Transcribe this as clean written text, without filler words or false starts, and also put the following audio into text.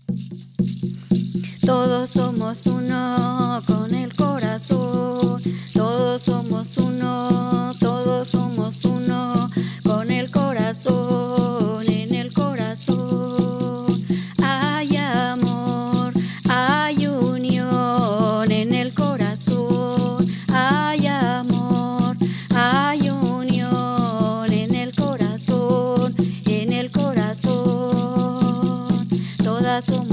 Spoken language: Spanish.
Todos somos uno con el corazón, todos somos uno, todos somos uno con el corazón, en el corazón hay amor, hay unión, en el corazón hay amor, hay unión, en el corazón, todas somos